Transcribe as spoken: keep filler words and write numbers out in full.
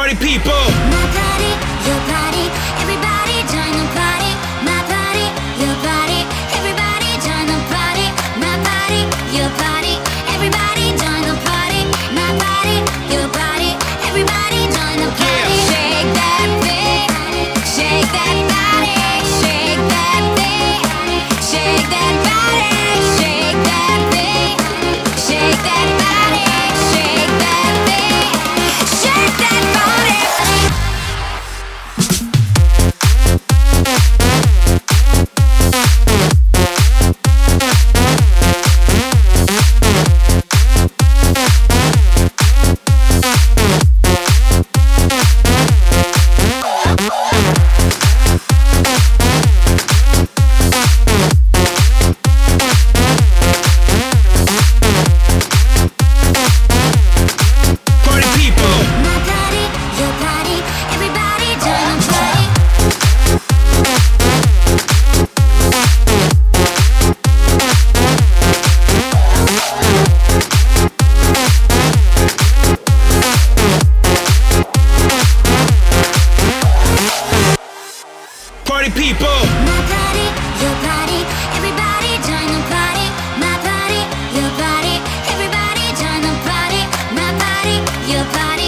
Party people. My party, your party, everybody join the party. My party, your party, everybody join the party. My party, your party, everybody join the party. My party, your party, everybody join the party. Yeah. Shake that thing, shake that body, shake that thing, shake that body, shake that thing, shake that body, shake that thing, shake that body. Party people. My party, your party, everybody join the party. Party people. My party, your party, everybody join the party. My party, your party, everybody join the party. My party, your party.